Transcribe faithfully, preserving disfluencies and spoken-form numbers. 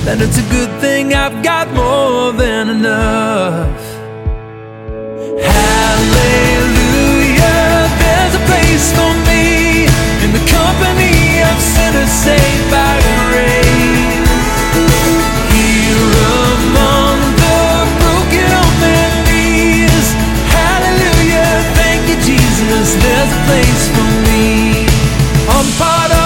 then it's a good thing I've got more than enough. Hallelujah, there's a place for me in the company of sinners saved by grace. Here among the broken on their knees. Hallelujah, thank you Jesus, there's a place for me. I'm part of